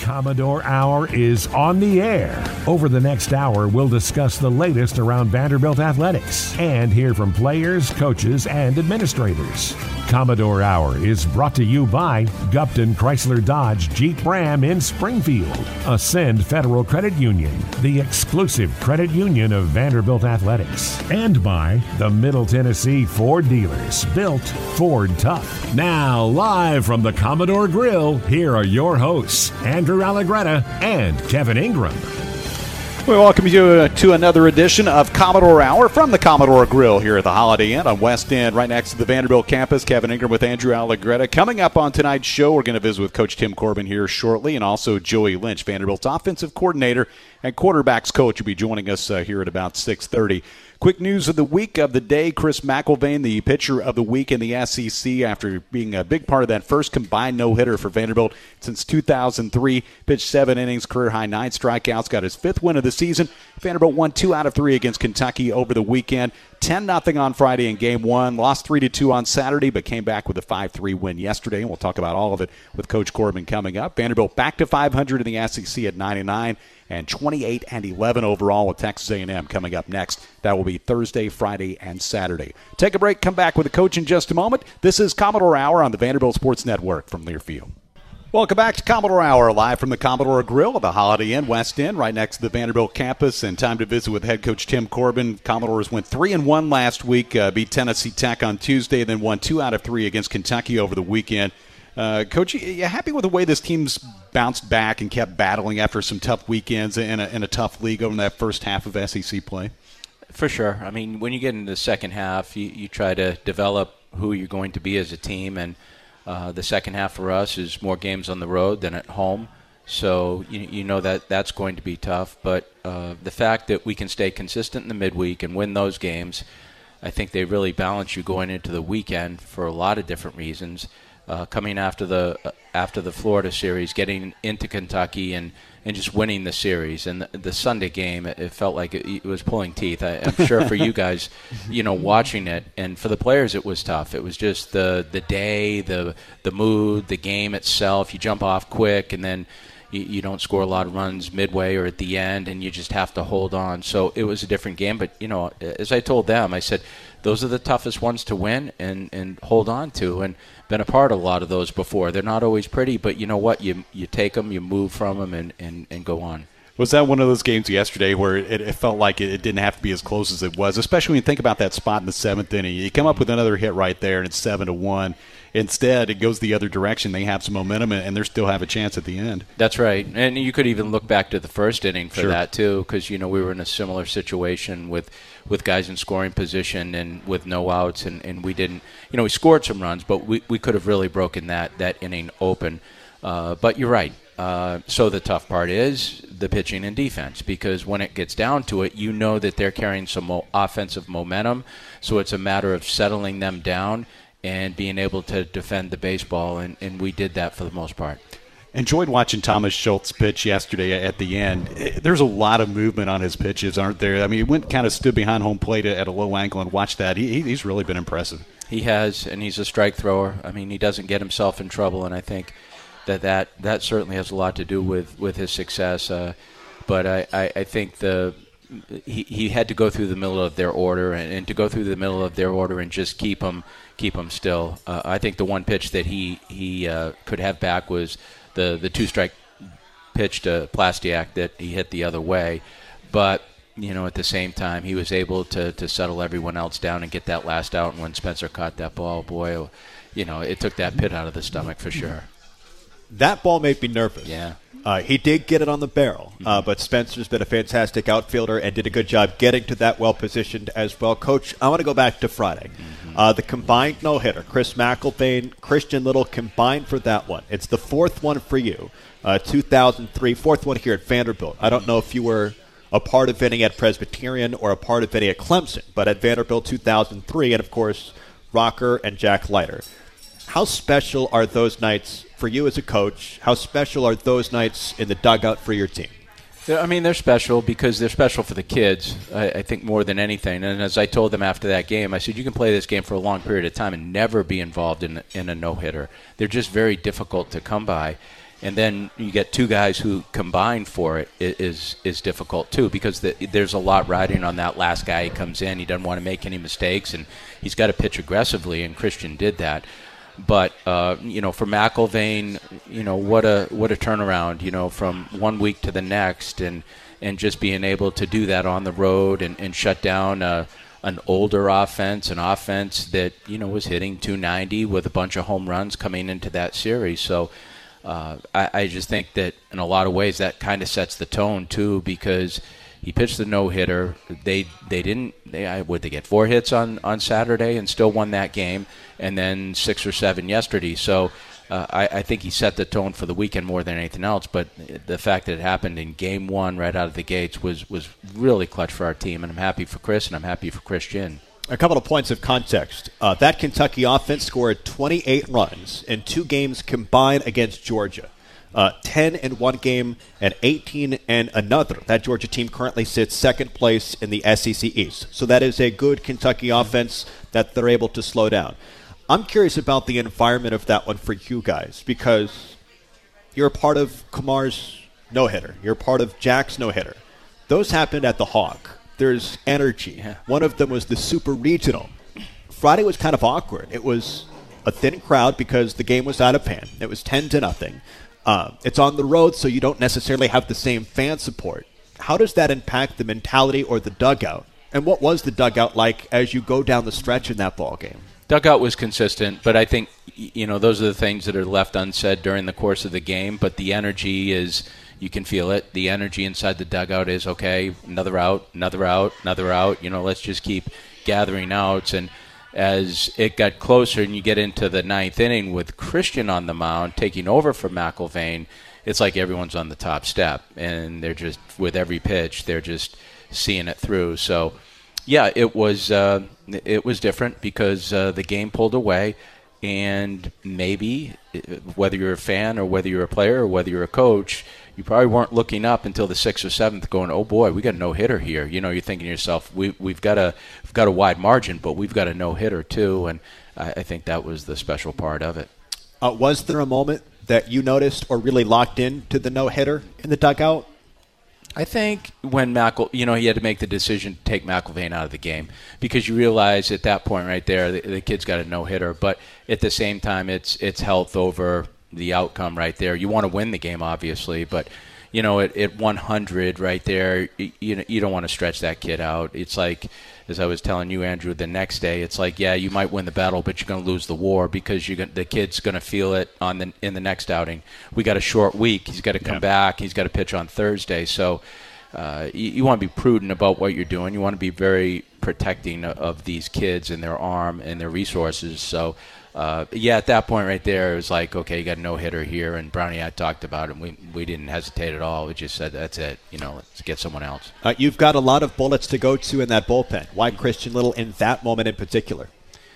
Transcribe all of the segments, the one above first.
Commodore Hour is on the air. Over the next hour, we'll discuss the latest around Vanderbilt athletics and hear from players, coaches, and administrators. Commodore Hour is brought to you by Gupton Chrysler Dodge Jeep Ram in Springfield, Ascend Federal Credit Union, the exclusive credit union of Vanderbilt athletics, and by the Middle Tennessee Ford dealers, built Ford tough. Now, live from the Commodore Grill, here are your hosts, Andrew Allegretta and Kevin Ingram. We welcome you to another edition of Commodore Hour from the Commodore Grill here at the Holiday Inn on West End, right next to the Vanderbilt campus. Kevin Ingram with Andrew Allegretta. Coming up on tonight's show, we're going to visit with Coach Tim Corbin here shortly, and also Joey Lynch, Vanderbilt's offensive coordinator and quarterbacks coach, will be joining us here at about 6:30. Quick news of the week, of the day: Chris McElvain, the pitcher of the week in the SEC, after being a big part of that first combined no-hitter for Vanderbilt since 2003. Pitched 7 innings, career-high 9 strikeouts, got his 5th win of the season. Vanderbilt won 2 out of 3 against Kentucky over the weekend. 10-0 on Friday in Game 1. Lost 3-2 on Saturday, but came back with a 5-3 win yesterday. And we'll talk about all of it with Coach Corbin coming up. Vanderbilt back to 500 in the SEC at 9-9. And 28-11 overall with Texas A&M coming up next. That will be Thursday, Friday, and Saturday. Take a break, come back with the coach in just a moment. This is Commodore Hour on the Vanderbilt Sports Network from Learfield. Welcome back to Commodore Hour, live from the Commodore Grill at the Holiday Inn, West End, right next to the Vanderbilt campus. And time to visit with head coach Tim Corbin. Commodores went 3-1 last week, beat Tennessee Tech on Tuesday, then won 2 out of 3 against Kentucky over the weekend. Coach, you happy with the way this team's bounced back and kept battling after some tough weekends in a tough league over that first half of SEC play? For sure. I mean, when you get into the second half, you try to develop who you're going to be as a team, and the second half for us is more games on the road than at home. So you know that's going to be tough. But the fact that we can stay consistent in the midweek and win those games, I think they really balance you going into the weekend for a lot of different reasons. Coming after the Florida series, getting into Kentucky and just winning the series. And the Sunday game, it felt like it was pulling teeth. I'm sure for you guys, watching it, and for the players it was tough. It was just the day, the mood, the game itself. You jump off quick, and then you don't score a lot of runs midway or at the end, and you just have to hold on. So it was a different game. But, as I told them, I said, those are the toughest ones to win and hold on to, and been a part of a lot of those before. They're not always pretty, but you know what? You take them, you move from them, and go on. Was that one of those games yesterday where it felt like it didn't have to be as close as it was, especially when you think about that spot in the 7th inning? You come up with another hit right there, and it's 7-1. Instead, it goes the other direction. They have some momentum, and they still have a chance at the end. That's right. And you could even look back to the first inning for that, too, because, we were in a similar situation with guys in scoring position and with no outs, and we didn't – we scored some runs, but we could have really broken that inning open. But you're right. So the tough part is the pitching and defense, because when it gets down to it, you know that they're carrying some offensive momentum, so it's a matter of settling them down and being able to defend the baseball, and we did that for the most part. Enjoyed watching Thomas Schultz pitch yesterday at the end. There's a lot of movement on his pitches, aren't there? I mean, he kind of stood behind home plate at a low angle and watched that. He's really been impressive. He has, and he's a strike thrower. I mean, he doesn't get himself in trouble, and I think that certainly has a lot to do with his success. But I think he had to go through the middle of their order, and to go through the middle of their order and just keep him still. I think the one pitch that he could have back was the 2-strike pitch to Plastiak that he hit the other way. But, at the same time, he was able to settle everyone else down and get that last out. And when Spencer caught that ball, boy, it took that pit out of the stomach for sure. That ball made me nervous. Yeah. He did get it on the barrel, but Spencer's been a fantastic outfielder and did a good job getting to that well-positioned as well. Coach, I want to go back to Friday. The combined no-hitter, Chris McElvain, Christian Little combined for that one. It's the 4th one for you, 2003, 4th one here at Vanderbilt. I don't know if you were a part of any at Presbyterian or a part of any at Clemson, but at Vanderbilt 2003, and, of course, Rocker and Jack Leiter. How special are those nights for you as a coach? How special are those nights in the dugout for your team? I mean, they're special because they're special for the kids, I think, more than anything. And as I told them after that game, I said, you can play this game for a long period of time and never be involved in a no-hitter. They're just very difficult to come by. And then you get two guys who combine for it is difficult too, because there's a lot riding on that last guy. He comes in, he doesn't want to make any mistakes, and he's got to pitch aggressively, and Christian did that. But for McIlvaine, what a turnaround, from 1 week to the next, and just being able to do that on the road and shut down an older offense, an offense that was hitting 290 with a bunch of home runs coming into that series. So I just think that in a lot of ways that kind of sets the tone too, because he pitched the no-hitter. They get 4 hits on Saturday and still won that game, and then 6 or 7 yesterday. So I think he set the tone for the weekend more than anything else. But the fact that it happened in Game 1 right out of the gates was really clutch for our team, and I'm happy for Chris and I'm happy for Christian. A couple of points of context. That Kentucky offense scored 28 runs in 2 games combined against Georgia. 10 in one game and 18 in another. That Georgia team currently sits second place in the SEC East. So that is a good Kentucky offense that they're able to slow down. I'm curious about the environment of that one for you guys, because you're a part of Kumar's no-hitter. You're a part of Jack's no-hitter. Those happened at the Hawk. There's energy. Yeah. One of them was the Super Regional. Friday was kind of awkward. It was a thin crowd because the game was out of hand. It was 10-0. It's on the road, so you don't necessarily have the same fan support. How does that impact the mentality or the dugout? And what was the dugout like as you go down the stretch in that ball game? Dugout was consistent, but I think those are the things that are left unsaid during the course of the game. But the energy is, you can feel it. The energy inside the dugout is, okay, another out, another out, another out. Let's just keep gathering outs. And as it got closer and you get into the 9th inning with Christian on the mound taking over for McIlvaine, it's like everyone's on the top step, and they're just, with every pitch, they're just seeing it through. So, yeah, it was different because the game pulled away, and maybe whether you're a fan or whether you're a player or whether you're a coach, you probably weren't looking up until the 6th or 7th going, oh boy, we got a no-hitter here. You're thinking to yourself, we've got a wide margin, but we've got a no-hitter too, and I think that was the special part of it. Was there a moment that you noticed or really locked in to the no-hitter in the dugout? I think when he had to make the decision to take McIlvaine out of the game, because you realize at that point right there, the kid's got a no-hitter, but at the same time, it's health over the outcome right there. You want to win the game, obviously, but at 100 right there, you don't want to stretch that kid out. It's like, as I was telling you, Andrew, the next day, it's like, yeah, you might win the battle, but you're going to lose the war, because the kid's going to feel it in the next outing. We got a short week. He's got to come back. He's got to pitch on Thursday. So you want to be prudent about what you're doing. You want to be very protecting of these kids and their arm and their resources. So, at that point right there, it was like, okay, you got a no-hitter here, and Brownie had talked about it. We didn't hesitate at all. We just said, that's it. Let's get someone else. You've got a lot of bullets to go to in that bullpen. Why Christian Little in that moment in particular?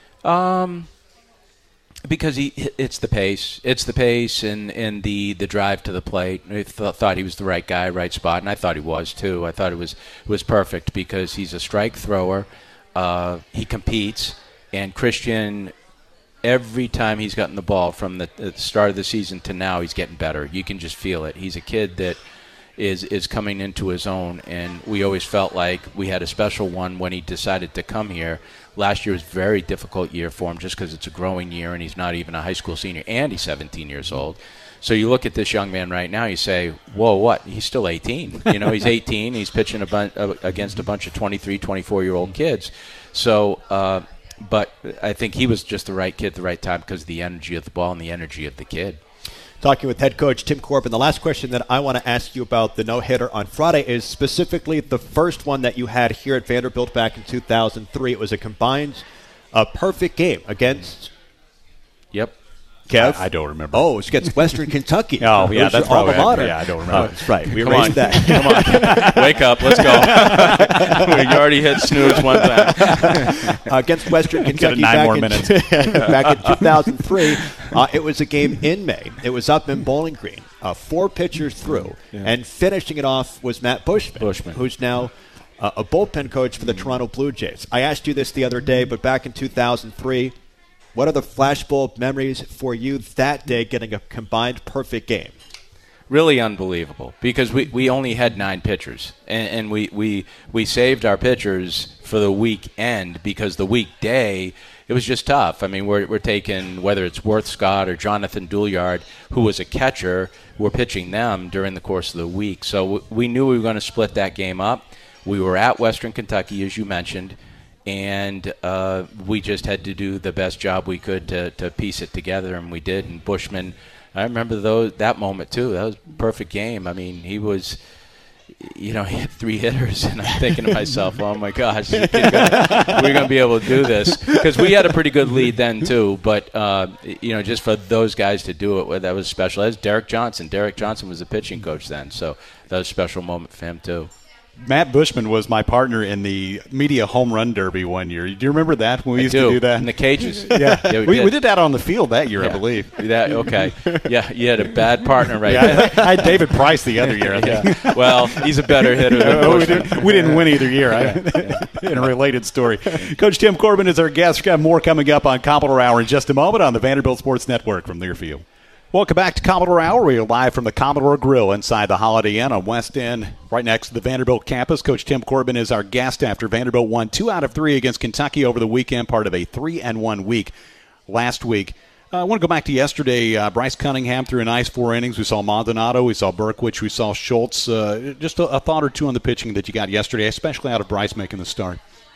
Because it's the pace. It's the pace and the drive to the plate. I thought he was the right guy, right spot, and I thought he was too. I thought it was perfect because he's a strike thrower. He competes, and Christian, every time he's gotten the ball from the start of the season to now, he's getting better. You can just feel it. He's a kid that is coming into his own, and we always felt like we had a special one when he decided to come here. Last year was a very difficult year for him just because it's a growing year, and he's not even a high school senior, and he's 17 years old. So you look at this young man right now, you say, whoa, what? He's still 18. He's 18. He's pitching against a bunch of 23, 24-year-old kids. So, but I think he was just the right kid at the right time because of the energy of the ball and the energy of the kid. Talking with head coach Tim Corbin, the last question that I want to ask you about the no-hitter on Friday is specifically the first one that you had here at Vanderbilt back in 2003. It was a combined perfect game against... Yep. Kev? I don't remember. Oh, it's against Western Kentucky. Oh, yeah, that's probably right. Yeah, I don't remember. Oh, that's right. We erased that. Come on. Wake up. Let's go. We already hit snooze one time. Against Western Kentucky back in 2003. It was a game in May. It was up in Bowling Green. 4 pitchers through. Yeah. And finishing it off was Matt Bushman. Who's now a bullpen coach for the Toronto Blue Jays. I asked you this the other day, but back in 2003, what are the flashbulb memories for you that day getting a combined perfect game? really unbelievable because we only had 9 pitchers, and we saved our pitchers for the weekend because the weekday it was just tough. I mean, we're taking, whether it's Worth Scott or Jonathan Douillard, who was a catcher, we're pitching them during the course of the week. So we knew we were going to split that game up. We were at Western Kentucky, as you mentioned, and we just had to do the best job we could to piece it together, and we did. And Bushman, I remember that moment too. That was a perfect game. I mean, he was, he had 3 hitters, and I'm thinking to myself, oh my gosh, we're going to be able to do this, because we had a pretty good lead then too. But just for those guys to do it, that was special. That was Derek Johnson. Derek Johnson was the pitching coach then, so that was a special moment for him too. Matt Bushman was my partner in the media home run derby one year. Do you remember that when we used to do that? In the cages? Yeah, we did that on the field that year, I believe. Okay. Yeah, you had a bad partner there. I had David Price the other year, I think. Yeah. Well, he's a better hitter than Bushman. We didn't win either year. In a related story. Coach Tim Corbin is our guest. We've got more coming up on Commodore Hour in just a moment on the Vanderbilt Sports Network from Learfield. Welcome back to Commodore Hour. We are live from the Commodore Grill inside the Holiday Inn on West End, right next to the Vanderbilt campus. Coach Tim Corbin is our guest after Vanderbilt won 2 out of 3 against Kentucky over the weekend, part of a 3-1 week last week. I want to go back to yesterday. Bryce Cunningham threw a nice 4 innings. We saw Maldonado, we saw Berkwich, we saw Schultz. Just a thought or two on the pitching that you got yesterday, especially out of Bryce making the start.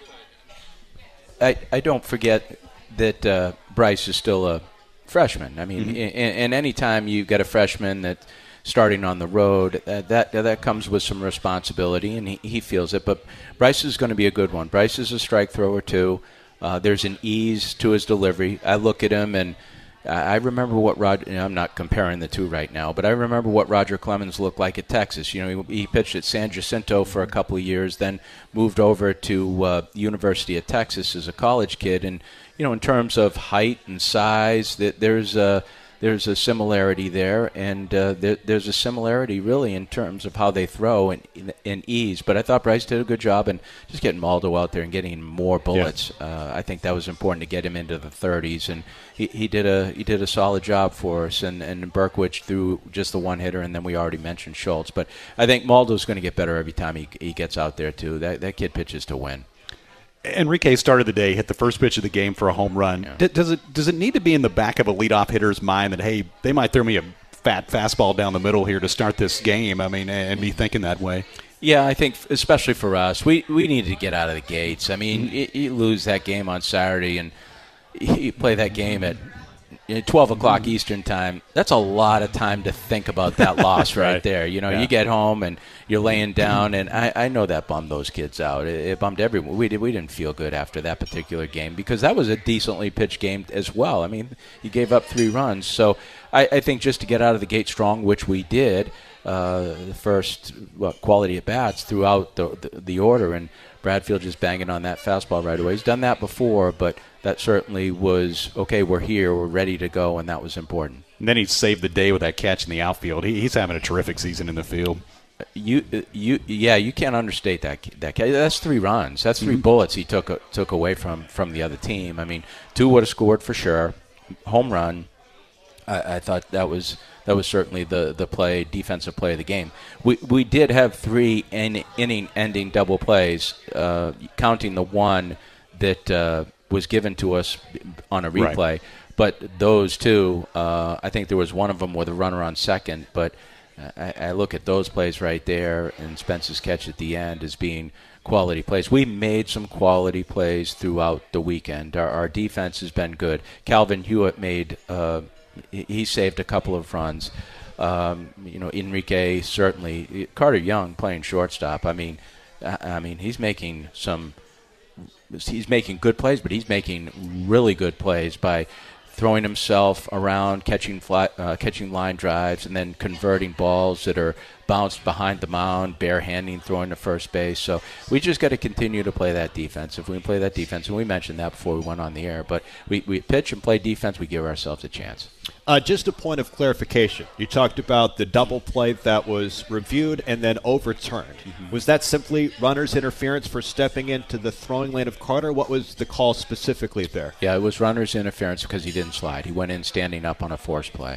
I don't forget that Bryce is still a freshman. I mean, and any time you get a freshman that's starting on the road, that comes with some responsibility, and he feels it. But Bryce is going to be a good one. Bryce is a strike thrower too. There's an ease to his delivery. I look at him, and I remember what I'm not comparing the two right now, but I remember what Roger Clemens looked like at Texas. He pitched at San Jacinto for a couple of years, then moved over to University of Texas as a college kid, and in terms of height and size, there's a similarity there, and there's a similarity really in terms of how they throw and ease. But I thought Bryce did a good job in just getting Maldo out there and getting more bullets. Yeah. I think that was important to get him into the 30s, and he did a solid job for us. And Berkwich threw just the one hitter, and then we already mentioned Schultz. But I think Maldo's going to get better every time he gets out there too. That kid pitches to win. Enrique started the day, hit the first pitch of the game for a home run. Yeah. Does it need to be in the back of a leadoff hitter's mind that, hey, they might throw me a fat fastball down the middle here to start this game? I mean, and be thinking that way. Yeah, I think especially for us, we needed to get out of the gates. I mean, you lose that game on Saturday, and you play that game at 12 o'clock Eastern time. That's a lot of time to think about that loss right there. You get home and you're laying down, and I know that bummed those kids out. It bummed everyone. We didn't feel good after that particular game because that was a decently pitched game as well. I mean, you gave up 3 runs. So I think just to get out of the gate strong, which we did, the first quality at bats throughout the order, and Bradfield just banging on that fastball right away. He's done that before, but that certainly was, okay, we're here, we're ready to go, and that was important. And then he saved the day with that catch in the outfield. He's having a terrific season in the field. You can't understate that catch. That's 3 runs. That's 3 bullets he took away from the other team. I mean, 2 would have scored for sure. Home run. I thought that was certainly the defensive play of the game. We did have 3 inning-ending double plays, counting the one that was given to us on a replay. Right. But those 2, I think there was one of them with a runner on second. But I look at those plays right there and Spence's catch at the end as being quality plays. We made some quality plays throughout the weekend. Our defense has been good. Calvin Hewitt made he saved a couple of runs. Enrique certainly. Carter Young playing shortstop. I mean, he's making good plays, but he's making really good plays by throwing himself around, catching line drives, and then converting balls that are bounced behind the mound, barehanding, throwing to first base. So we just got to continue to play that defense. If we play that defense, and we mentioned that before we went on the air, but we pitch and play defense, we give ourselves a chance. Just a point of clarification. You talked about the double play that was reviewed and then overturned. Mm-hmm. Was that simply runner's interference for stepping into the throwing lane of Carter? What was the call specifically there? Yeah, it was runner's interference because he didn't slide. He went in standing up on a force play.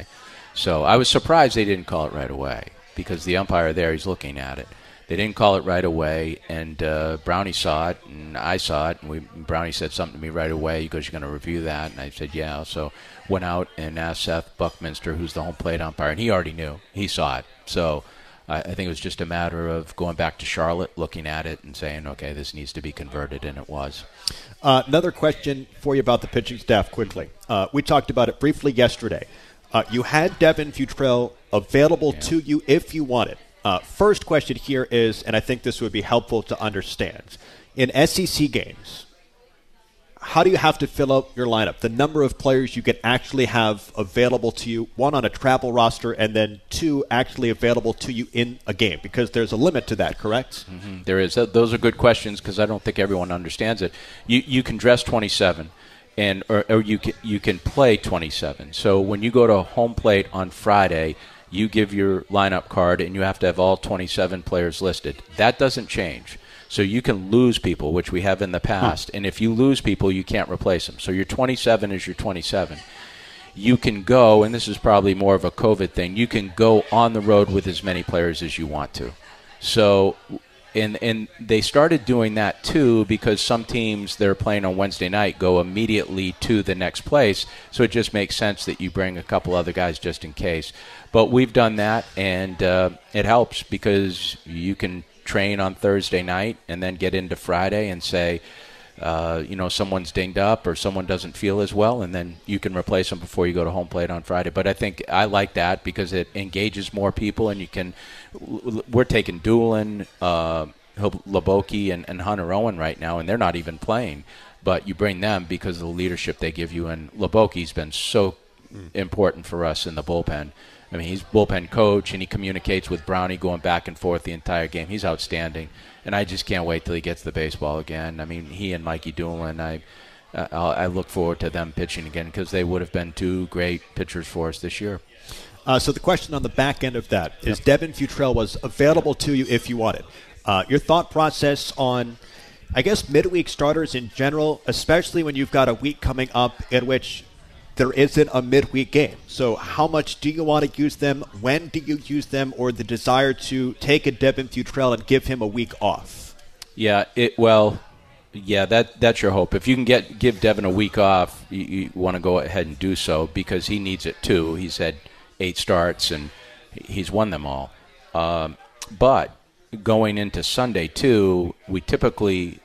So I was surprised they didn't call it right away because the umpire there, he's looking at it. They didn't call it right away, and Brownie saw it, and I saw it, and Brownie said something to me right away. He goes, "You're going to review that?" And I said, "Yeah." So went out and asked Seth Buckminster, who's the home plate umpire, and he already knew. He saw it. So I think it was just a matter of going back to Charlotte, looking at it, and saying, okay, this needs to be converted, and it was. Another question for you about the pitching staff quickly. We talked about it briefly yesterday. You had Devin Futrell available to you if you wanted. First question here is, and I think this would be helpful to understand, in SEC games, how do you have to fill out your lineup? The number of players you can actually have available to you, one on a travel roster, and then two actually available to you in a game, because there's a limit to that, correct? Mm-hmm. There is. Those are good questions because I don't think everyone understands it. You can dress 27. Or you can play 27. So when you go to home plate on Friday, you give your lineup card, and you have to have all 27 players listed. That doesn't change. So you can lose people, which we have in the past. And if you lose people, you can't replace them. So your 27 is your 27. You can go, and this is probably more of a COVID thing, you can go on the road with as many players as you want to. So and they started doing that, too, because some teams that are playing on Wednesday night go immediately to the next place. So it just makes sense that you bring a couple other guys just in case. But we've done that, and it helps because you can train on Thursday night and then get into Friday and say, someone's dinged up or someone doesn't feel as well, and then you can replace them before you go to home plate on Friday. But I think I like that because it engages more people, and we're taking Doolin, Leboki, and Hunter Owen right now, and they're not even playing. But you bring them because of the leadership they give you, and Leboki's been so important for us in the bullpen. I mean, he's bullpen coach, and he communicates with Brownie going back and forth the entire game. He's outstanding, and I just can't wait till he gets the baseball again. I mean, he and Mikey Doolin, I look forward to them pitching again because they would have been two great pitchers for us this year. So the question on the back end of that is, Devin Futrell was available to you if you wanted. Your thought process on, I guess, midweek starters in general, especially when you've got a week coming up in which there isn't a midweek game. So how much do you want to use them? When do you use them? Or the desire to take a Devin Futrell and give him a week off? Yeah, that's your hope. If you can give Devin a week off, you want to go ahead and do so because he needs it too. He's had 8 starts and he's won them all. But going into Sunday too, we typically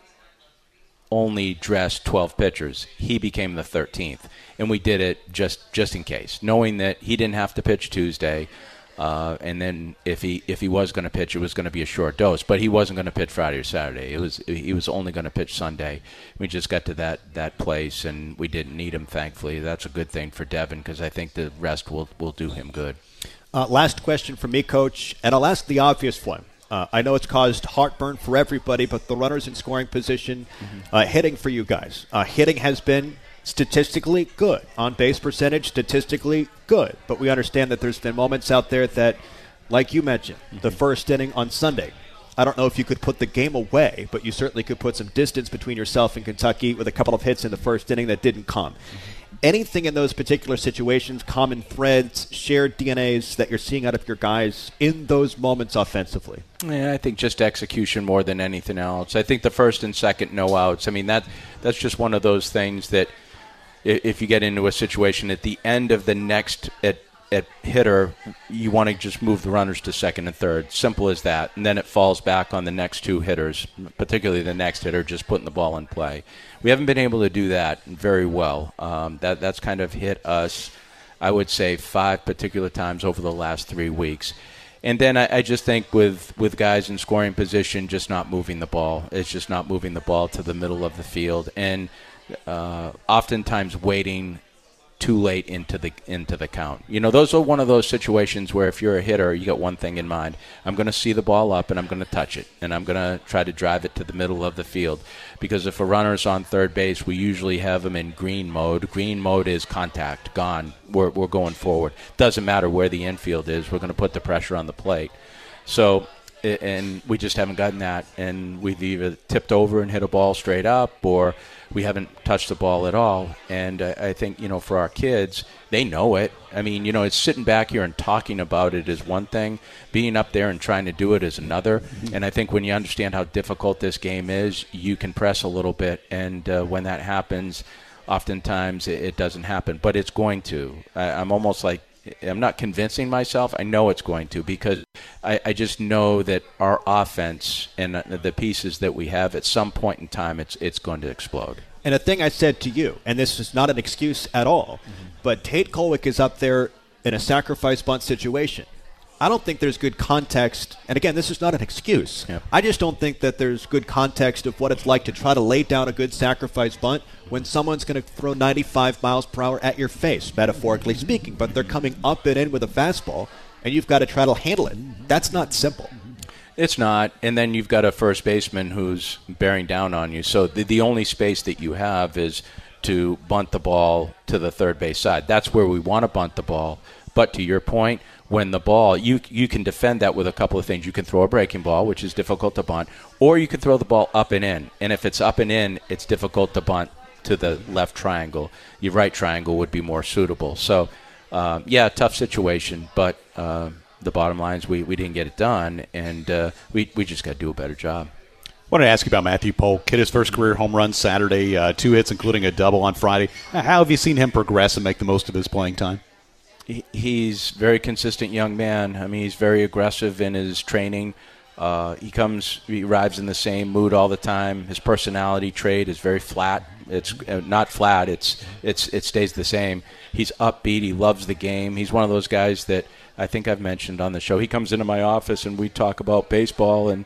only dressed 12 pitchers. He became the 13th, and we did it just in case, knowing that he didn't have to pitch Tuesday, and then if he was going to pitch, it was going to be a short dose. But he wasn't going to pitch Friday or Saturday. He was only going to pitch Sunday. We just got to that place, and we didn't need him. Thankfully, that's a good thing for Devin because I think the rest will do him good. Last question from me, Coach, and I'll ask the obvious one. I know it's caused heartburn for everybody, but the runners in scoring position, hitting for you guys. Hitting has been statistically good. On base percentage, statistically good. But we understand that there's been moments out there that, like you mentioned, the first inning on Sunday. I don't know if you could put the game away, but you certainly could put some distance between yourself and Kentucky with a couple of hits in the first inning that didn't come. Anything in those particular situations, common threads, shared DNAs that you're seeing out of your guys in those moments offensively? Yeah, I think just execution more than anything else. I think the first and second no outs, I mean, that's just one of those things that if you get into a situation at the end of the next at hitter, you want to just move the runners to second and third. Simple as that. And then it falls back on the next two hitters, particularly the next hitter, just putting the ball in play. We haven't been able to do that very well. That's kind of hit us, I would say, 5 particular times over the last 3 weeks. And then I just think with guys in scoring position, just not moving the ball. It's just not moving the ball to the middle of the field. And oftentimes waiting too late into the count. You know, those are one of those situations where if you're a hitter, you got one thing in mind. I'm going to see the ball up and I'm going to touch it. And I'm going to try to drive it to the middle of the field. Because if a runner's on third base, we usually have them in green mode. Green mode is contact, gone. We're going forward. Doesn't matter where the infield is. We're going to put the pressure on the plate. So and we just haven't gotten that. And we've either tipped over and hit a ball straight up, or we haven't touched the ball at all. And I think, for our kids, they know it. I mean, it's sitting back here and talking about it is one thing. Being up there and trying to do it is another. And I think when you understand how difficult this game is, you can press a little bit. And when that happens, oftentimes it doesn't happen. But it's going to. I'm almost like, I'm not convincing myself. I know it's going to, because I just know that our offense and the pieces that we have, at some point in time, it's going to explode. And a thing I said to you, and this is not an excuse at all, but Tate Kolwick is up there in a sacrifice bunt situation. I don't think there's good context, and again, this is not an excuse. Yep. I just don't think that there's good context of what it's like to try to lay down a good sacrifice bunt when someone's going to throw 95 miles per hour at your face, metaphorically speaking, but they're coming up and in with a fastball, and you've got to try to handle it. That's not simple. It's not, and then you've got a first baseman who's bearing down on you. So the only space that you have is to bunt the ball to the third base side. That's where we want to bunt the ball. But to your point, when the ball, you can defend that with a couple of things. You can throw a breaking ball, which is difficult to bunt, or you can throw the ball up and in. And if it's up and in, it's difficult to bunt to the left triangle. Your right triangle would be more suitable. So, tough situation, but the bottom line is we didn't get it done, and we just got to do a better job. I wanted to ask you about Matthew Polk. Hit his first career home run Saturday, 2 hits, including a double on Friday. How have you seen him progress and make the most of his playing time? He's a very consistent young man. I mean, he's very aggressive in his training. He arrives in the same mood all the time. His personality trait is very flat. It's not flat. It stays the same. He's upbeat. He loves the game. He's one of those guys that I think I've mentioned on the show. He comes into my office and we talk about baseball, and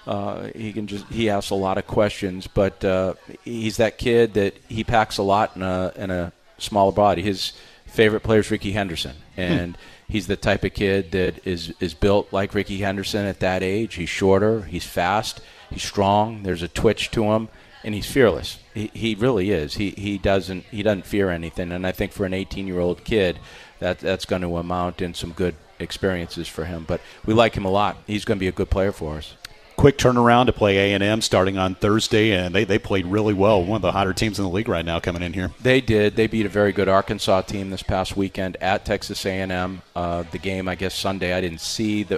he asks a lot of questions. But he's that kid that he packs a lot in a smaller body. His favorite player is Ricky Henderson, and he's the type of kid that is built like Ricky Henderson at that age. He's shorter, he's fast, he's strong, there's a twitch to him, and he's fearless. He really is. He doesn't fear anything, and I think for an 18-year-old kid, that's going to amount in some good experiences for him. But we like him a lot. He's going to be a good player for us. Quick turnaround to play A&M starting on Thursday, and they played really well. One of the hotter teams in the league right now coming in here. They did. They beat a very good Arkansas team this past weekend at Texas A&M. The game, I guess, Sunday, I didn't see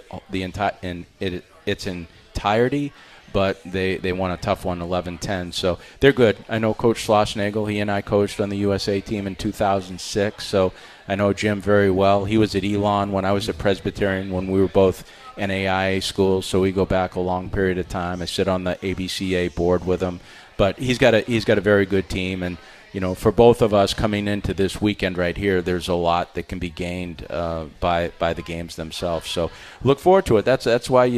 its entirety, but they won a tough one, 11-10. So they're good. I know Coach Schlossnagel. He and I coached on the USA team in 2006, so I know Jim very well. He was at Elon when I was at Presbyterian, when we were both NAIA schools, so we go back a long period of time. I sit on the ABCA board with him, but he's got a very good team, and for both of us coming into this weekend right here, there's a lot that can be gained by the games themselves. So look forward to it. That's why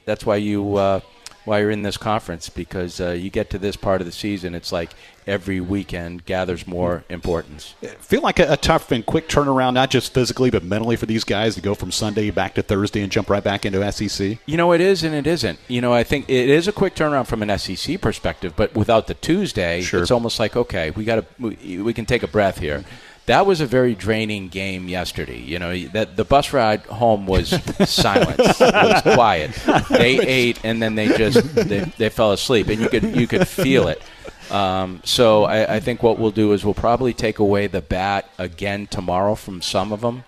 you're in this conference, because you get to this part of the season, it's like every weekend gathers more importance. Feel like a tough and quick turnaround, not just physically but mentally, for these guys to go from Sunday back to Thursday and jump right back into SEC? It is and it isn't. I think it is a quick turnaround from an SEC perspective, but without the Tuesday, sure, it's almost like, okay, we can take a breath here. That was a very draining game yesterday. That the bus ride home was silence. It was quiet. They ate and then they fell asleep, and you could feel it. So I think what we'll do is we'll probably take away the bat again tomorrow from some of them.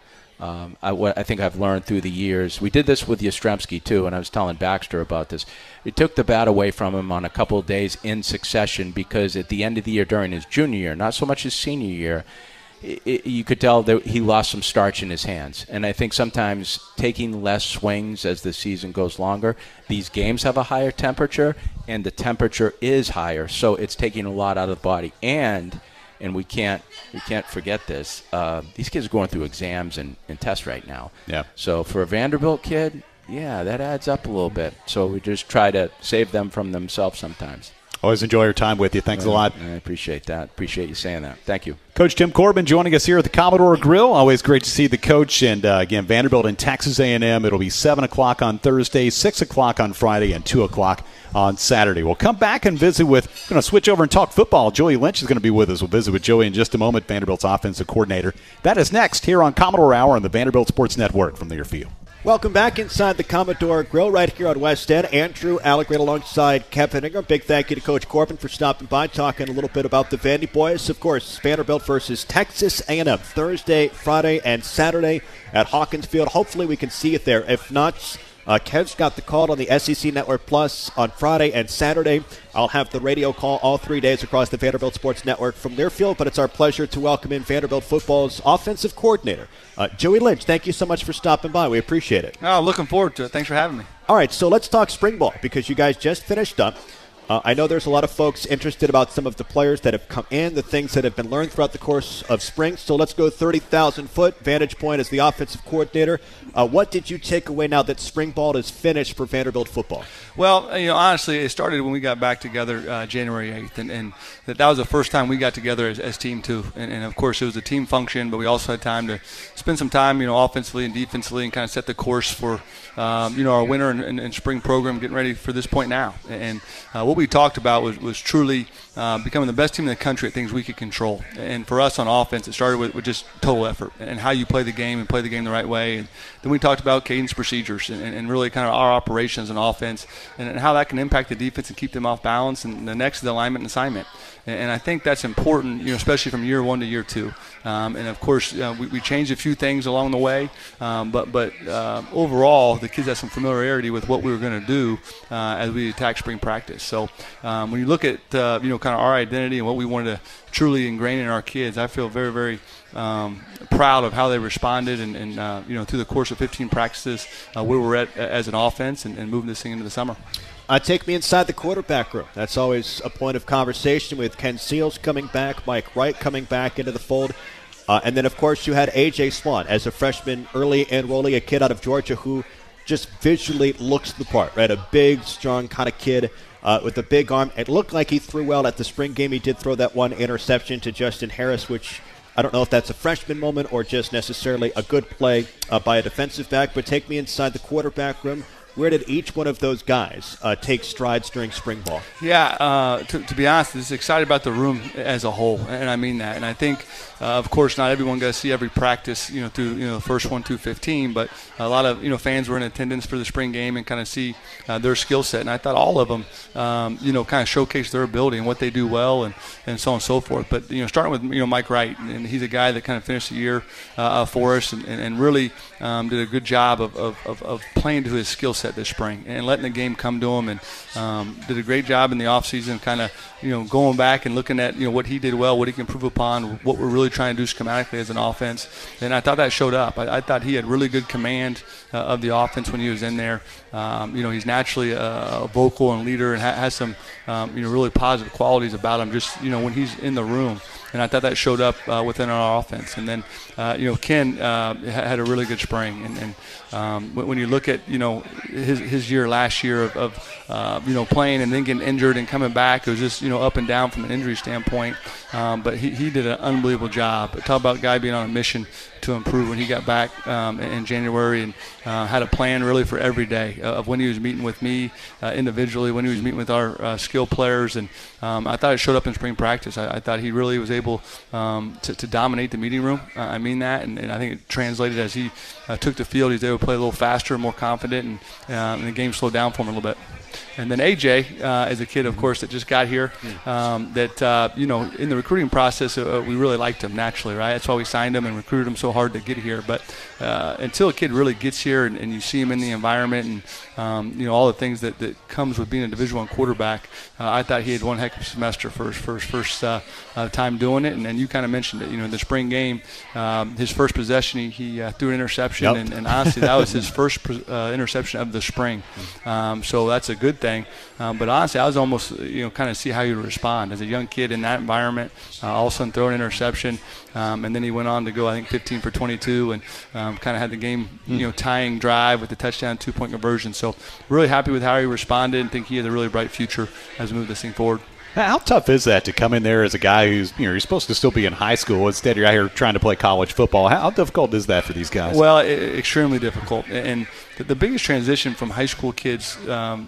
I think I've learned through the years. We did this with Yastrzemski too, and I was telling Baxter about this. We took the bat away from him on a couple of days in succession, because at the end of the year, during his junior year, not so much his senior year, you could tell that he lost some starch in his hands. And I think sometimes taking less swings as the season goes longer, these games have a higher temperature, and the temperature is higher, so it's taking a lot out of the body. And we can't forget this. These kids are going through exams and tests right now. Yeah. So for a Vanderbilt kid, that adds up a little bit. So we just try to save them from themselves sometimes. Always enjoy your time with you. Thanks a lot. I appreciate that. Appreciate you saying that. Thank you. Coach Tim Corbin joining us here at the Commodore Grill. Always great to see the coach. And, again, Vanderbilt and Texas A&M. It'll be 7 o'clock on Thursday, 6 o'clock on Friday, and 2 o'clock on Saturday. We'll come back and visit with, we're going to switch over and talk football. Joey Lynch is going to be with us. We'll visit with Joey in just a moment, Vanderbilt's offensive coordinator. That is next here on Commodore Hour on the Vanderbilt Sports Network from Learfield. Welcome back inside the Commodore Grill right here on West End. Andrew Allegretta alongside Kevin Ingram. Big thank you to Coach Corbin for stopping by, talking a little bit about the Vandy boys. Of course, Vanderbilt versus Texas A&M Thursday, Friday, and Saturday at Hawkins Field. Hopefully we can see it there. If not, Kev's got the call on the SEC Network Plus on Friday and Saturday. I'll have the radio call all 3 days across the Vanderbilt Sports Network from their field, but it's our pleasure to welcome in Vanderbilt football's offensive coordinator, Joey Lynch. Thank you so much for stopping by. We appreciate it. Oh, looking forward to it. Thanks for having me. All right, so let's talk spring ball because you guys just finished up. I know there's a lot of folks interested about some of the players that have come in, the things that have been learned throughout the course of spring. So let's go 30,000-foot vantage point as the offensive coordinator. What did you take away now that spring ball is finished for Vanderbilt football? Well, honestly, it started when we got back together January 8th, and that was the first time we got together as Team 2. And, of course, it was a team function, but we also had time to spend some time, offensively and defensively and kind of set the course for, our winter and spring program getting ready for this point now. And what we talked about was truly becoming the best team in the country at things we could control. And for us on offense, it started with just total effort and how you play the game and play the game the right way. And then we talked about cadence procedures and really kind of our operations on offense and how that can impact the defense and keep them off balance. And the next is the alignment and assignment. And I think that's important, especially from year 1 to year 2. And, of course, we changed a few things along the way. But overall, the kids have some familiarity with what we were going to do as we attack spring practice. So when you look at, kind of our identity and what we wanted to truly ingrain in our kids, I feel very, very proud of how they responded and through the course of 15 practices where we're at as an offense and moving this thing into the summer. Take me inside the quarterback room. That's always a point of conversation with Ken Seals coming back, Mike Wright coming back into the fold. And then, of course, you had A.J. Swan as a freshman, early enrollee, a kid out of Georgia who just visually looks the part, right? A big, strong kind of kid with a big arm. It looked like he threw well at the spring game. He did throw that one interception to Justin Harris, which I don't know if that's a freshman moment or just necessarily a good play by a defensive back. But take me inside the quarterback room. Where did each one of those guys take strides during spring ball? Yeah, to be honest, just excited about the room as a whole, and I mean that. And I think, of course, not everyone got to see every practice, through the first 1 through 15, but a lot of fans were in attendance for the spring game and kind of see their skill set. And I thought all of them, kind of showcased their ability and what they do well, and so on and so forth. But starting with Mike Wright, and he's a guy that kind of finished the year for us and really did a good job of playing to his skill set this spring and letting the game come to him, and did a great job in the offseason kind of going back and looking at what he did well, what he can improve upon, what we're really trying to do schematically as an offense. And I thought that showed up. I thought he had really good command of the offense when he was in there. He's naturally a vocal and leader and has some really positive qualities about him just when he's in the room. And I thought that showed up within our offense. And then, Ken had a really good spring. And when you look at, his year last year of playing and then getting injured and coming back, it was just, up and down from an injury standpoint. But he did an unbelievable job. Talk about a guy being on a mission to improve when he got back in January and had a plan really for every day of when he was meeting with me individually, when he was meeting with our skill players. And I thought it showed up in spring practice. I thought he really was able to dominate the meeting room. I mean that, and I think it translated as he took the field. He was able to play a little faster, more confident, and the game slowed down for him a little bit. And then AJ is a kid, of course, that just got here. In the recruiting process, we really liked him naturally, right? That's why we signed him and recruited him so hard to get here. But until a kid really gets here and you see him in the environment and all the things that comes with being a Division I quarterback, I thought he had one heck of a semester for his first time doing it. And then you kind of mentioned it. In the spring game, his first possession, he threw an interception, Yep. and honestly, that was his first interception of the spring. So that's a good thing. But honestly, I was almost, kind of see how you respond as a young kid in that environment. All of a sudden, throw an interception, and then he went on to go, I think, 15 for 22, and kind of had the game, tying drive with the touchdown, 2-point conversion. So really happy with how he responded, and think he has a really bright future as we move this thing forward. How tough is that to come in there as a guy who's, you're supposed to still be in high school. Instead, you're out here trying to play college football. How difficult is that for these guys? Well, extremely difficult. And the biggest transition from high school kids,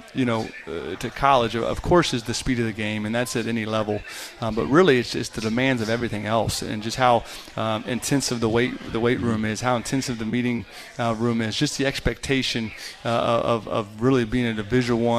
to college, of course, is the speed of the game, and that's at any level. But really, it's just the demands of everything else, and just how intensive the weight room is, how intensive the meeting room is, just the expectation of really being a Division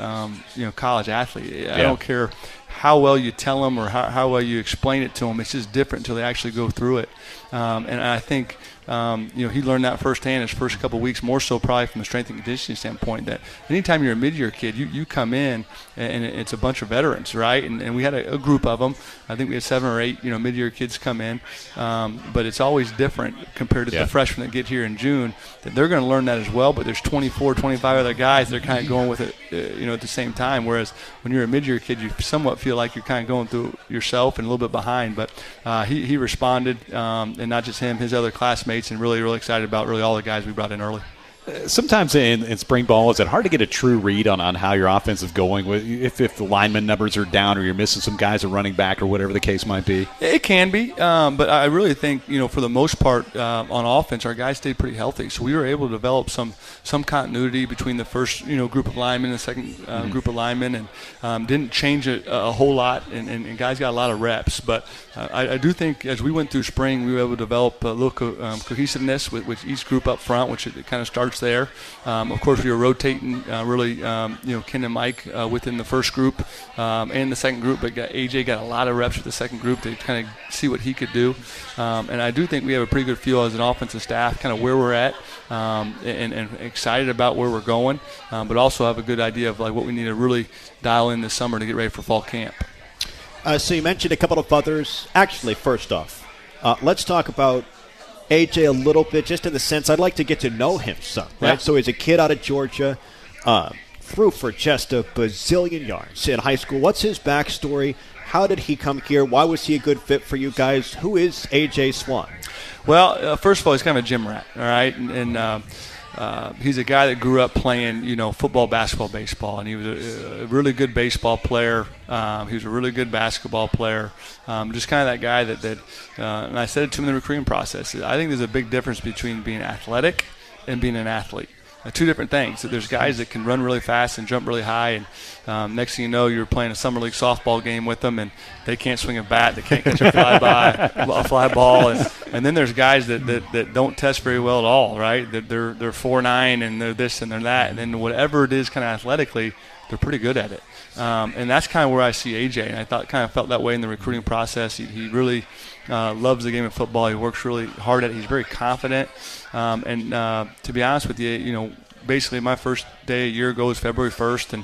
I, college athlete. I don't care how well you tell them or how well you explain it to them. It's just different until they actually go through it. And I think he learned that firsthand his first couple of weeks, more so probably from a strength and conditioning standpoint, that anytime you're a mid-year kid, you come in and it's a bunch of veterans, right? And we had a group of them. I think we had 7 or 8, mid-year kids come in. But it's always different compared to the freshmen that get here in June, that they're going to learn that as well. But there's 24, 25 other guys that are kind of going with it, at the same time. Whereas when you're a mid-year kid, you somewhat feel like you're kind of going through yourself and a little bit behind. But he responded, and not just him, his other classmates, and really, really excited about really all the guys we brought in early. Sometimes in spring ball, is it hard to get a true read on how your offense is going if the lineman numbers are down or you're missing some guys at running back or whatever the case might be? It can be, but I really think, for the most part on offense, our guys stayed pretty healthy. So we were able to develop some continuity between the first, group of linemen and the second group of linemen, and didn't change a whole lot, and guys got a lot of reps. But I do think as we went through spring, we were able to develop a little cohesiveness with each group up front, which it kind of starts there. Of course, we were rotating Ken and Mike within the first group and the second group, but AJ got a lot of reps with the second group to kind of see what he could do. And I do think we have a pretty good feel as an offensive staff, kind of where we're at, and excited about where we're going, but also have a good idea of like what we need to really dial in this summer to get ready for fall camp. So you mentioned a couple of others. Actually, first off, let's talk about AJ a little bit, just in the sense I'd like to get to know him some, right? Yeah. So he's a kid out of Georgia, threw for just a bazillion yards in high school. What's his backstory? How did he come here? Why was he a good fit for you guys? Who is AJ Swan? Well, first of all, he's kind of a gym rat, all right? And he's a guy that grew up playing, football, basketball, baseball, and he was a really good baseball player. He was a really good basketball player. Just kind of that guy that and I said it to him in the recruiting process. I think there's a big difference between being athletic and being an athlete. Two different things. There's guys that can run really fast and jump really high, and next thing you know, you're playing a summer league softball game with them, and they can't swing a bat, they can't catch a fly ball, and then there's guys that don't test very well at all, right? They're 4'9" and they're this and they're that, and then whatever it is, kind of athletically, they're pretty good at it. And that's kind of where I see AJ, and I felt that way in the recruiting process. He really loves the game of football. He works really hard at it. He's very confident. And to be honest with you, basically my first day a year ago was February 1st,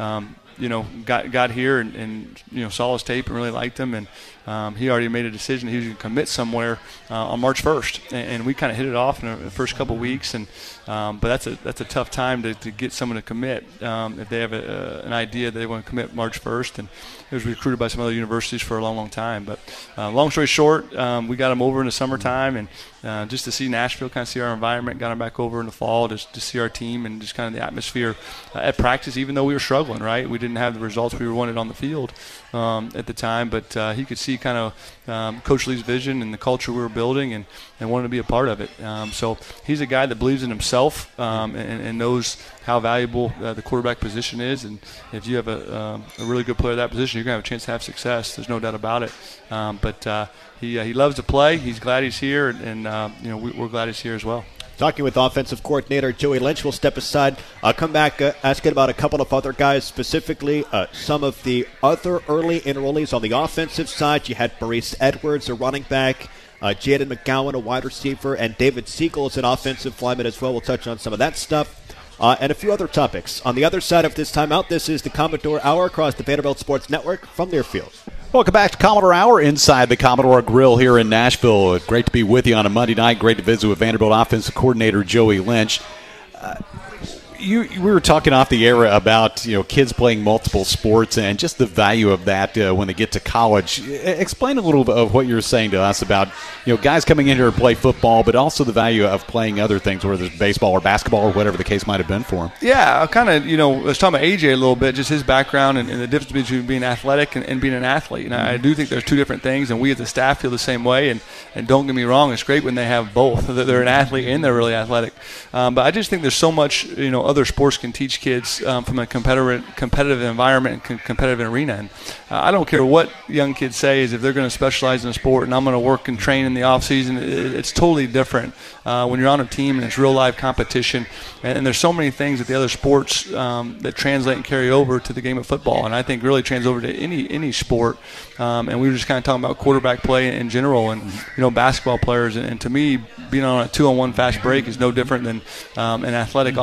and got here and saw his tape and really liked him, and he already made a decision he was going to commit somewhere on March 1st, and we kind of hit it off in the first couple of weeks, and but that's a tough time to get someone to commit if they have an idea they want to commit March 1st, and he was recruited by some other universities for a long, long time. But long story short, we got him over in the summertime, and just to see Nashville, kind of see our environment, got him back over in the fall to see our team and just kind of the atmosphere at practice, even though we were struggling, right? We didn't have the results we wanted on the field at the time, but he could see kind of Coach Lee's vision and the culture we were building, and wanted to be a part of it. So he's a guy that believes in himself and knows how valuable the quarterback position is, and if you have a really good player at that position, you're going to have a chance to have success. There's no doubt about it. But he loves to play. He's glad he's here, and we're glad he's here as well. Talking with offensive coordinator Joey Lynch. We'll step aside. I'll come back asking about a couple of other guys, specifically some of the other early enrollees on the offensive side. You had Maurice Edwards, a running back, Jaden McGowan, a wide receiver, and David Siegel is an offensive lineman as well. We'll touch on some of that stuff and a few other topics. On the other side of this timeout, this is the Commodore Hour across the Vanderbilt Sports Network from Learfield. Welcome back to Commodore Hour inside the Commodore Grill here in Nashville. Great to be with you on a Monday night. Great to visit with Vanderbilt offensive coordinator Joey Lynch. We were talking off the air about kids playing multiple sports and just the value of that when they get to college. Explain a little bit of what you were saying to us about guys coming in here to play football, but also the value of playing other things, whether it's baseball or basketball or whatever the case might have been for him. Yeah, I kind of I was talking about AJ a little bit, just his background and the difference between being athletic and being an athlete. And I do think there's two different things, and we as a staff feel the same way. And don't get me wrong, it's great when they have both. They're an athlete and they're really athletic. But I just think there's so much other sports can teach kids from a competitive environment and competitive arena. And I don't care what young kids say is if they're going to specialize in a sport and I'm going to work and train in the off season, it's totally different when you're on a team and it's real live competition. And there's so many things that the other sports that translate and carry over to the game of football, and I think really translates over to any sport. And we were just kind of talking about quarterback play in general, and basketball players. And to me, being on a 2-on-1 fast break is no different than an athletic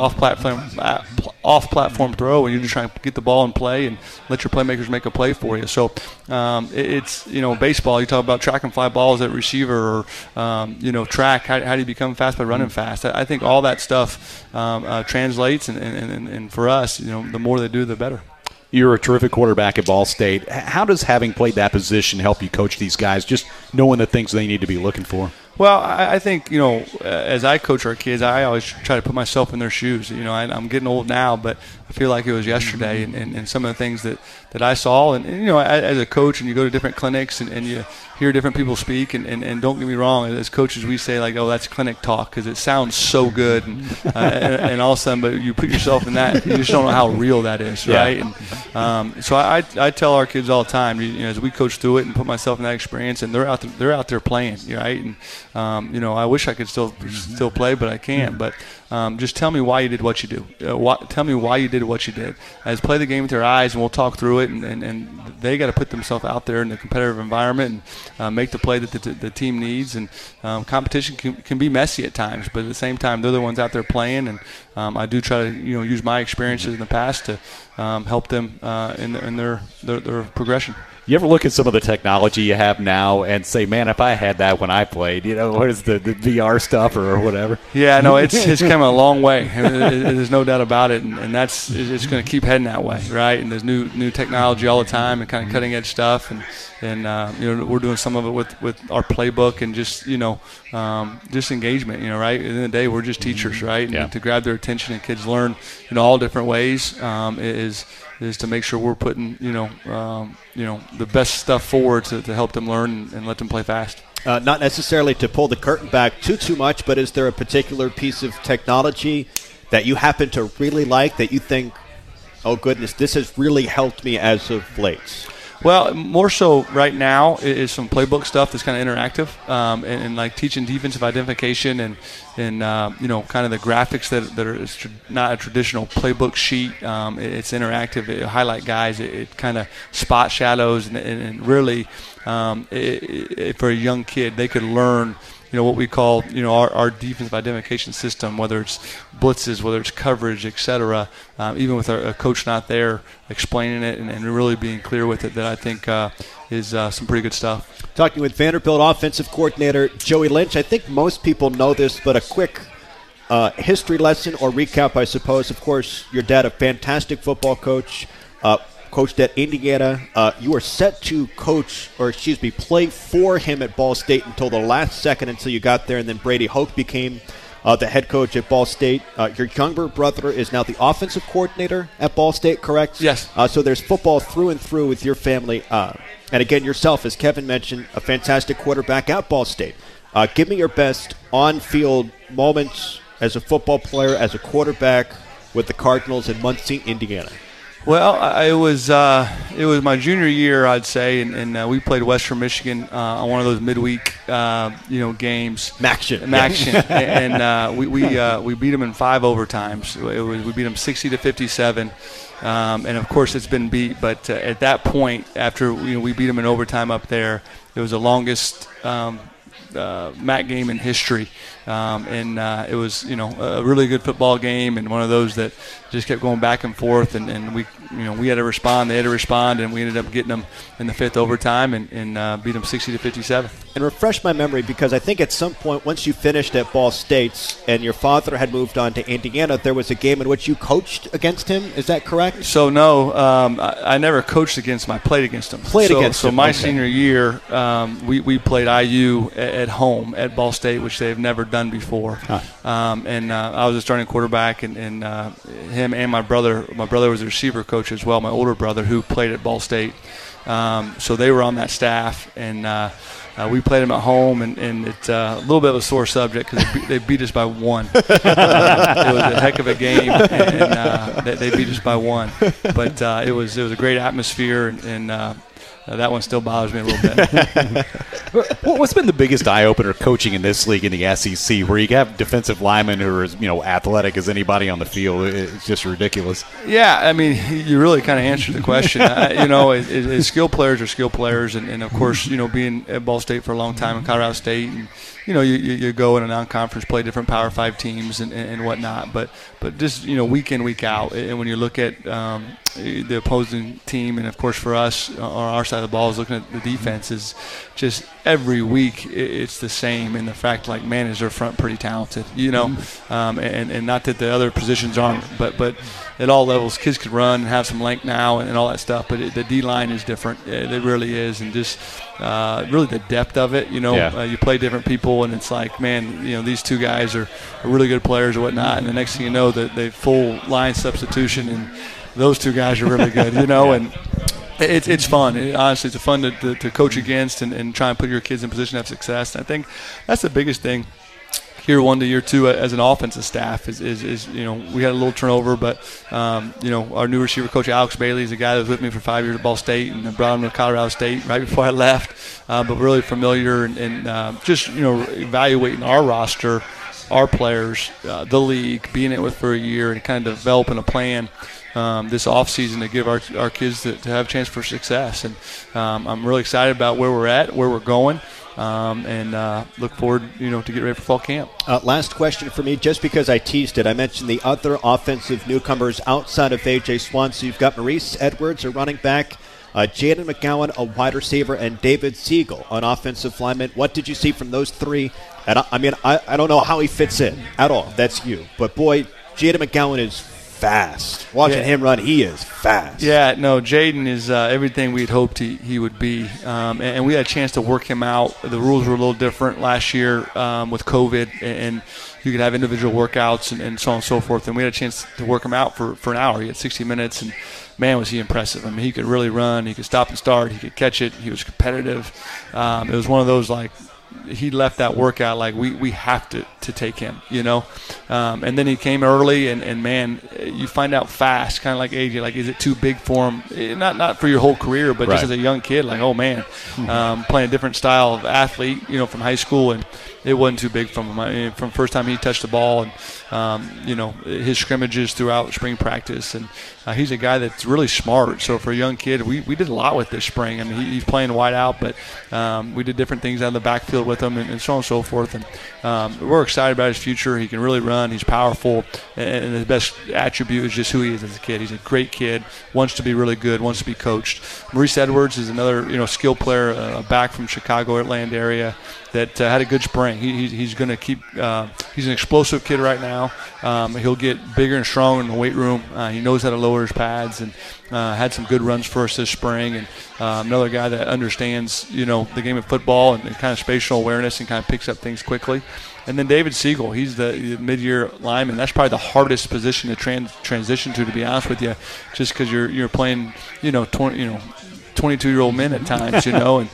off-platform throw, and you're just trying to get the ball in play and let your playmakers make a play for you. So it's baseball. You talk about track and fly balls at receiver, or track. How do you become fast by running fast? I think all that stuff translates, and for us, the more they do, the better. You're a terrific quarterback at Ball State. How does having played that position help you coach these guys, just knowing the things they need to be looking for? Well, I think, as I coach our kids, I always try to put myself in their shoes. I'm getting old now, but I feel like it was yesterday, and some of the things that I saw. And as a coach, and you go to different clinics and you hear different people speak, and don't get me wrong, as coaches we say, like, oh, that's clinic talk because it sounds so good. And all of a sudden, but you put yourself in that, you just don't know how real that is, right? Yeah. And so I tell our kids all the time, as we coach through it and put myself in that experience, and they're out there playing, right? And I wish I could still play, but I can't. But just tell me why you did what you do. Tell me why you did what you did. As play the game with their eyes, and we'll talk through it. And they got to put themselves out there in the competitive environment and make the play that the team needs. And competition can be messy at times, but at the same time, they're the ones out there playing. And I do try to use my experiences in the past to help them in their progression. You ever look at some of the technology you have now and say, man, if I had that when I played, what is the VR stuff or whatever? Yeah, no, it's come a long way. There's no doubt about it, and it's going to keep heading that way, right? And there's new technology all the time and kind of cutting edge stuff, and we're doing some of it with our playbook and just engagement, right? At the end of the day, we're just teachers, right? And to grab their attention and kids learn in all different ways is to make sure we're putting the best stuff forward to help them learn and let them play fast. Not necessarily to pull the curtain back too much, but is there a particular piece of technology that you happen to really like that you think, oh goodness, this has really helped me as of late? Well, more so right now is some playbook stuff that's kind of interactive, and like teaching defensive identification and kind of the graphics that are not a traditional playbook sheet. It's interactive. It highlight guys. It kind of spot shadows, and really for a young kid, they could learn what we call our defensive identification system, whether it's blitzes, whether it's coverage, etc. Even with a coach not there, explaining it and really being clear with it, that I think is some pretty good stuff. Talking with Vanderbilt offensive coordinator Joey Lynch. I think most people know this, but a quick history lesson or recap, I suppose. Of course, your dad, a fantastic football coach. Coached at Indiana. You were set to play for him at Ball State until the last second until you got there, and then Brady Hoke became the head coach at Ball State. Your younger brother is now the offensive coordinator at Ball State, correct? Yes. So there's football through and through with your family. And again, yourself, as Kevin mentioned, a fantastic quarterback at Ball State. Give me your best on-field moments as a football player, as a quarterback with the Cardinals in Muncie, Indiana. Well, it was my junior year, I'd say, and we played Western Michigan on one of those midweek games. Maction. And we beat them in 5 overtimes. We beat them 60-57. And of course it's been beat, but at that point, after we beat them in overtime up there, it was the longest MAC game in history, and it was a really good football game, and one of those that just kept going back and forth, and we had to respond, they had to respond, and we ended up getting them in the 5th overtime and beat them 60-57. and refresh my memory, because I think at some point, once you finished at Ball State and your father had moved on to Indiana, there was a game in which you coached against him. Is that correct? So, no, I never coached against him. I played against him. So my senior year, we played IU at home at Ball State, which they've never done before. And I was a starting quarterback, and him and my brother was a receiver coach as well, my older brother, who played at Ball State. So they were on that staff, and we played them at home, and it's a little bit of a sore subject because they beat us by 1. It was a heck of a game, and they beat us by 1. But it was a great atmosphere, and that one still bothers me a little bit. What's been the biggest eye-opener coaching in this league in the SEC, where you have defensive linemen who are as athletic as anybody on the field? It's just ridiculous. Yeah, I mean, you really kind of answered the question. Skill players are skill players, and of course, being at Ball State for a long time in Colorado State, and you go in a non-conference, play different Power 5 teams and whatnot, but just week in, week out, and when you look at the opposing team, and of course for us on our side of the ball is looking at the defense, is just every week it's the same, and the fact, like, man, is their front pretty talented, and not that the other positions aren't, but at all levels, kids could run and have some length now and all that stuff, but the D-line is different. It really is, and just really the depth of it, you play different people, and it's like, man, these two guys are really good players or whatnot, and the next thing you know, that they full line substitution, and those two guys are really good, and it's fun. Honestly, it's fun to coach against and try and put your kids in position to have success. And I think that's the biggest thing. Year 1 to year 2 as an offensive staff is we had a little turnover, but our new receiver coach Alex Bailey is a guy that was with me for 5 years at Ball State, and I brought him to Colorado State right before I left, but really familiar and just evaluating our roster, our players, the league, being it with for a year, and kind of developing a plan this offseason to give our kids to have a chance for success. And I'm really excited about where we're at, where we're going. And look forward, to get ready for fall camp. Last question for me, just because I teased it. I mentioned the other offensive newcomers outside of A.J. Swann. So you've got Maurice Edwards, a running back, Jaden McGowan, a wide receiver, and David Siegel, an offensive lineman. What did you see from those three? And I don't know how he fits in at all. That's you. But, boy, Jaden McGowan is fast. Watching him run, he is fast. Yeah, no, Jaden is everything we'd hoped he would be. And we had a chance to work him out. The rules were a little different last year with COVID, and you could have individual workouts and so on and so forth. And we had a chance to work him out for an hour. He had 60 minutes, and, man, was he impressive. I mean, he could really run. He could stop and start. He could catch it. He was competitive. It was one of those, like, he left that workout like we have to take him, and then he came early, and man, you find out fast, kind of like AJ, like, is it too big for him? Not for your whole career, but just as a young kid, like, oh man, playing a different style of athlete, from high school, and it wasn't too big from him. I mean, from first time he touched the ball, and his scrimmages throughout spring practice, and he's a guy that's really smart. So for a young kid, we did a lot with this spring. I mean, he's playing wide out, but we did different things out of the backfield with him, and so on and so forth. And we're excited about his future. He can really run. He's powerful, and the best attribute is just who he is as a kid. He's a great kid, wants to be really good, wants to be coached. Maurice Edwards is another skill player, a back from Chicago, Atlanta area, that had a good spring. He's going to keep he's an explosive kid right now. He'll get bigger and stronger in the weight room. He knows how to lower his pads, and had some good runs for us this spring. And another guy that understands, the game of football and kind of spatial awareness and kind of picks up things quickly. And then David Siegel, he's the mid-year lineman. That's probably the hardest position to transition to be honest with you, just because you're playing, 22-year-old men at times,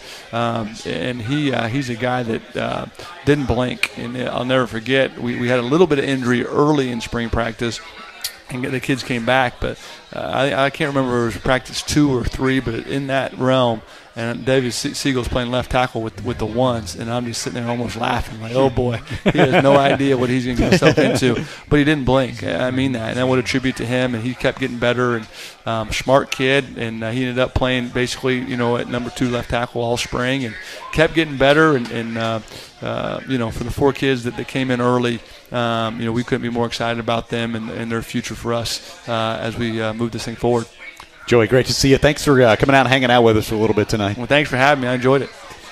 and he's a guy that didn't blink. And I'll never forget, we had a little bit of injury early in spring practice, and the kids came back, but I can't remember if it was practice 2 or 3, but in that realm. And David Siegel's playing left tackle with the ones, and I'm just sitting there almost laughing, like, oh boy, he has no idea what he's going to get himself into. But he didn't blink. I mean that, and I would attribute to him. And he kept getting better, and smart kid, and he ended up playing basically, at number 2 left tackle all spring, and kept getting better. And for the 4 kids that came in early, we couldn't be more excited about them and their future for us as we move this thing forward. Joey, great to see you. Thanks for coming out and hanging out with us for a little bit tonight. Well, thanks for having me. I enjoyed it.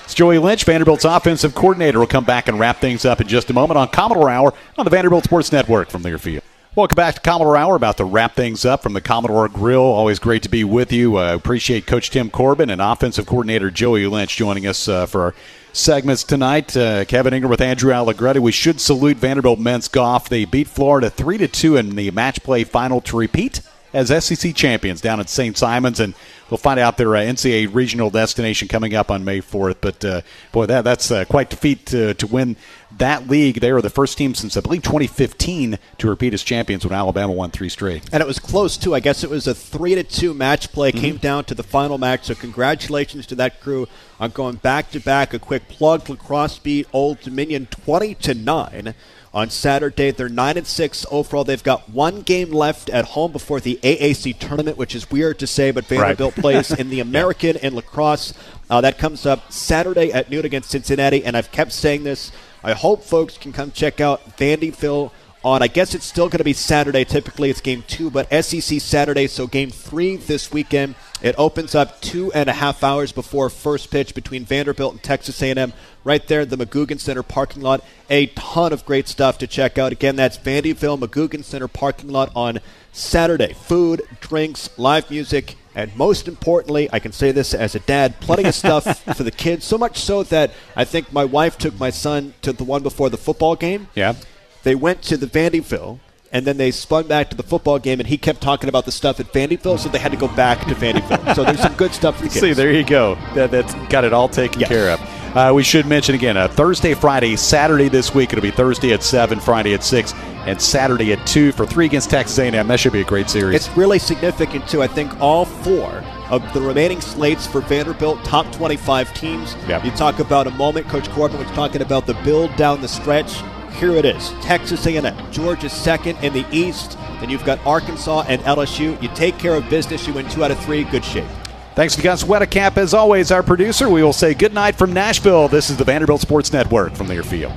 It's Joey Lynch, Vanderbilt's offensive coordinator. We'll come back and wrap things up in just a moment on Commodore Hour on the Vanderbilt Sports Network from Learfield. Welcome back to Commodore Hour. About to wrap things up from the Commodore Grill. Always great to be with you. Appreciate Coach Tim Corbin and offensive coordinator Joey Lynch joining us for our segments tonight. Kevin Ingram with Andrew Allegretti. We should salute Vanderbilt men's golf. They beat Florida 3-2 in the match play final to repeat as SEC champions down at St. Simons, and we'll find out their NCAA regional destination coming up on May 4th. But, boy, that's quite the feat to win that league. They were the first team since, I believe, 2015 to repeat as champions when Alabama won 3 straight. And it was close, too. I guess it was a 3-2 match play. Came down to the final match, so congratulations to that crew on going back-to-back. A quick plug, Lacrosse beat Old Dominion 20-9. On Saturday, they're 9-6 overall. They've got 1 game left at home before the AAC tournament, which is weird to say, but Vanderbilt plays in the American and Lacrosse. That comes up Saturday at noon against Cincinnati, and I've kept saying this. I hope folks can come check out Vandyville on, I guess it's still going to be Saturday. Typically it's game 2, but SEC Saturday, so game 3 this weekend. It opens up 2.5 hours before first pitch between Vanderbilt and Texas A&M right there in the McGugin Center parking lot. A ton of great stuff to check out. Again, that's Vandyville McGugin Center parking lot on Saturday. Food, drinks, live music, and most importantly, I can say this as a dad, plenty of stuff for the kids. So much so that I think my wife took my son to the one before the football game. Yeah. They went to the Vandyville, and then they spun back to the football game, and he kept talking about the stuff at Vandyville, so they had to go back to Vandyville. So there's some good stuff for the kids. See, there you go. That's got it all taken care of. We should mention again, Thursday, Friday, Saturday this week. It'll be Thursday at 7, Friday at 6, and Saturday at 2 for 3 against Texas A&M. That should be a great series. It's really significant, too. I think all 4 of the remaining slates for Vanderbilt, top 25 teams. Yep. You talk about a moment, Coach Corbin was talking about the build down the stretch. Here it is. Texas A&M, Georgia's second in the East. Then you've got Arkansas and LSU. You take care of business, you win 2 out of 3. Good shape. Thanks to Gus Wedekamp, as always, our producer. We will say good night from Nashville. This is the Vanderbilt Sports Network from Learfield.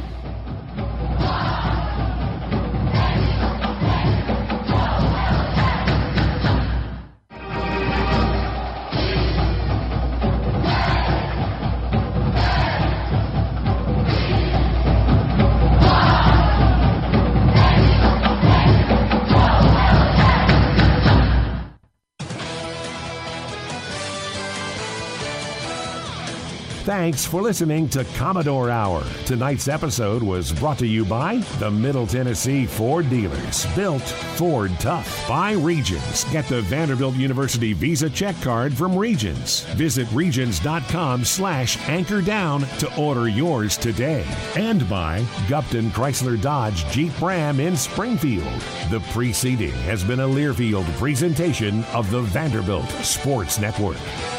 Thanks for listening to Commodore Hour. Tonight's episode was brought to you by the Middle Tennessee Ford Dealers. Built Ford Tough by Regions. Get the Vanderbilt University Visa check card from Regions. Visit regions.com/anchordown to order yours today. And by Gupton Chrysler Dodge Jeep Ram in Springfield. The preceding has been a Learfield presentation of the Vanderbilt Sports Network.